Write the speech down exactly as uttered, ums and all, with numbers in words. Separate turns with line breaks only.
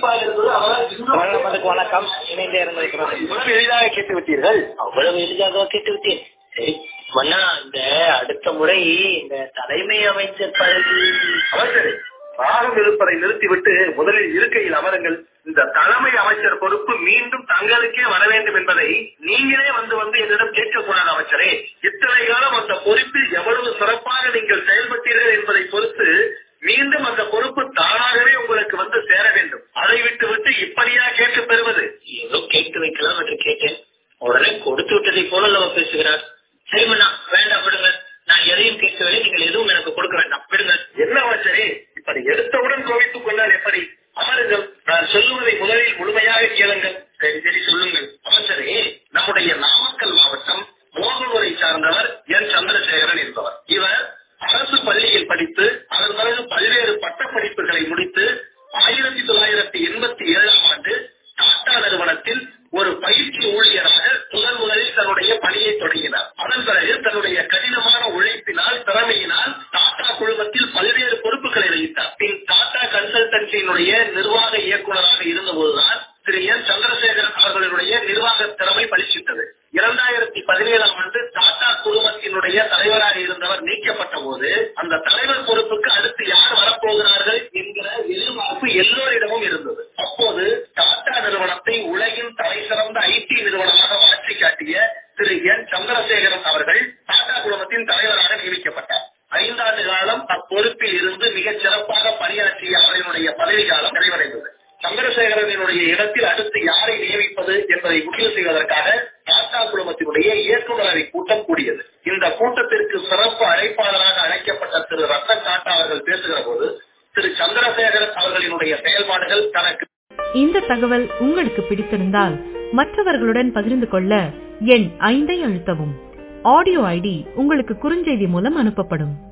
நமக்கு வணக்கம். இணைந்தே இருந்திருக்கிறோம்.
இவ்வளவு எளிதாக கேட்டு விட்டீர்கள்.
அவ்வளவு எளிதாக கேட்டு விட்டேன். சரி மன்னா, இந்த அடுத்த முறை இந்த தலைமை அமைச்சர் பதவி
அமைச்சரே, பாகம் இருப்பதை நிறுத்திவிட்டு முதலில் இருக்கையில் அமருங்கள். இந்த தலைமை அமைச்சர் பொறுப்பு மீண்டும் தங்களுக்கே வர வேண்டும் என்பதை நீங்களே வந்து வந்து என்னிடம் கேட்கக்கூடாது அமைச்சரே. இத்தனை காலம் அந்த பொறுப்பில் எவ்வளவு சிறப்பாக நீங்கள் செயல்பட்டீர்கள் என்பதை பொறுத்து மீண்டும் அந்த பொறுப்பு தானாகவே உங்களுக்கு வந்து சேர வேண்டும். அதை விட்டு விட்டு இப்படியா கேட்டு பெறுவது?
ஏதோ கேட்டு வைக்கலாம் என்று கேட்டேன். உடனே கொடுத்து விட்டதை போல நம்ம பேசுகிறார். சரி மன்னா, வேண்டாம் விடுங்க. நான் எதையும் கேட்கவில்லை, நீங்கள் எதுவும் எனக்கு கொடுக்க வேண்டாம், விடுங்க.
என்ன அமைச்சரே, இப்படி எடுத்தவுடன் கோவித்துக் கொண்டால் எப்படி? அமருங்கள். நான் சொல்லுவதை முதலில் முழுமையாக கேளுங்கள்.
சரி சரி சொல்லுங்கள்.
அமைச்சரே, நம்முடைய நாமக்கல் மாவட்டம் மோகனூரை சார்ந்தவர் என் சந்திரசேகரன் என்பவர். இவர் அரசு பள்ளியில் படித்து அதன் பிறகு பல்வேறு பட்ட படிப்புகளை முடித்து ஆயிரத்தி தொள்ளாயிரத்தி எண்பத்தி ஏழாம் ஆண்டு டாடா நிறுவனத்தில் ஒரு பயிற்சி ஊழியராக முதல் முதலில் தன்னுடைய பணியை தொடங்கினார். அதன் பிறகு தன்னுடைய கடினமான உழைப்பினால், திறமையினால் டாடா குழுமத்தில் பல்வேறு பொறுப்புகளை வகித்தார். பின் டாடா கன்சல்டன்சியினுடைய நிர்வாக இயக்குநராக இருந்தபோதுதான் திரு என் சந்திரசேகரன் அவர்களுடைய நிர்வாக திறமை பளிச்சிட்டது. இரண்டாயிரத்தி பதினேழாம் ஆண்டு டாடா குழுமத்தினுடைய தலைவராக இருந்தவர் நீக்கப்பட்ட போது அந்த தலைவர் பொறுப்புக்கு அடுத்து யார் வரப்போகிறார்கள் என்கிற எதிர்பார்ப்பு எல்லோரிடமும் இருந்தது. அப்போது டாடா நிறுவனத்தை உலகின் தலை சிறந்த ஐடி நிறுவனமாக மாற்றி காட்டிய திரு என் சந்திரசேகரன் அவர்கள் டாடா குழுமத்தின் தலைவராக நியமிக்கப்பட்டார். ஐந்தாண்டு காலம் அப்பொறுப்பில் இருந்து மிகச் சிறப்பாக பணியாற்றிய அவர்களுடைய பதவி காலம் நிறைவடைந்தது. சந்திரசேகரனுடைய இடத்தில் அடுத்து யாரை நியமிப்பது என்பதை முடிவு செய்வதற்காக டாடா குழுமத்தினுடைய இயக்குநரவை கூட்டம் கூடியது. இந்த கூட்டத்திற்கு சிறப்பு அழைப்பாளராக அழைக்கப்பட்ட திரு ரத்தன் டாடா அவர்கள் பேசுகிற போது திரு சந்திரசேகரன் அவர்களினுடைய செயல்பாடுகள் தனக்கு.
இந்த தகவல் உங்களுக்கு பிடித்திருந்தால் மற்றவர்களுடன் பகிர்ந்து கொள்ள எண் ஐந்தை அழுத்தவும். ஆடியோ ஐடி உங்களுக்கு குறுஞ்செய்தி மூலம் அனுப்பப்படும்.